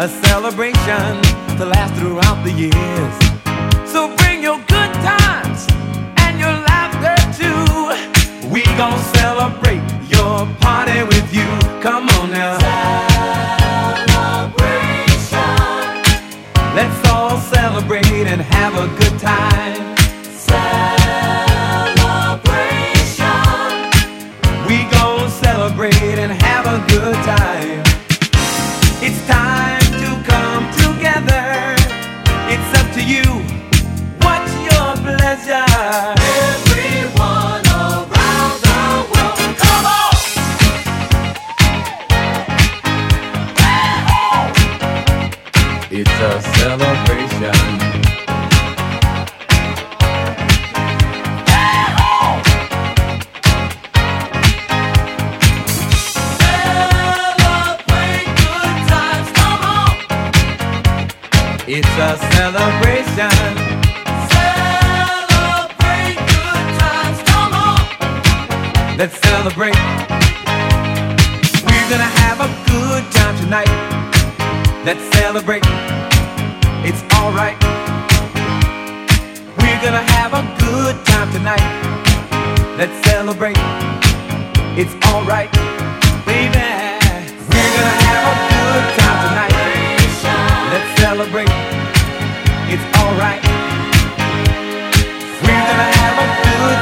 a celebration to last throughout the years. So bring your good times and your laughter too. We gon' celebrate your party with you. Come on now. Celebration. Let's all celebrate and have a good time. Celebration. We gon' celebrate and have a good time. It's time to come together. It's up to you. What's your pleasure? Everyone around the world, come on! It's a celebration. It's a celebration. Celebrate good times, come on. Let's celebrate. We're gonna have a good time tonight. Let's celebrate. It's alright. We're gonna have a good time tonight. Let's celebrate. It's alright, baby. We're gonna have a good time tonight. Let's celebrate. It's alright. We're gonna have a good